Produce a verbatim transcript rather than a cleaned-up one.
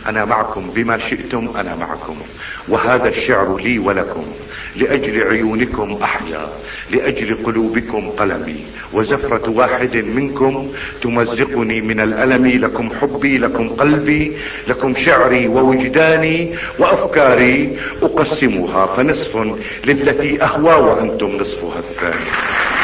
انا معكم بما شئتم، انا معكم. وهذا الشعر لي ولكم، لاجل عيونكم احيا، لاجل قلوبكم قلمي، وزفرة واحد منكم تمزقني من الالم. لكم حبي، لكم قلبي، لكم شعري ووجداني وافكاري، اقسمها فنصف للتي اهوى وانتم نصفها الثاني.